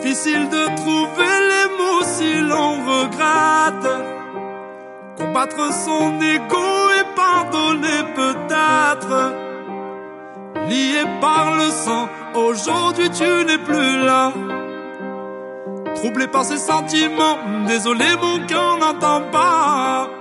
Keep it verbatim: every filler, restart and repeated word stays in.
Difficile de trouver les mots si l'on regrette. Combattre son ego et pardonner peut-être. Lié par le sang, aujourd'hui tu n'es plus là. Troublé par ses sentiments, désolé mon cœur n'entend pas.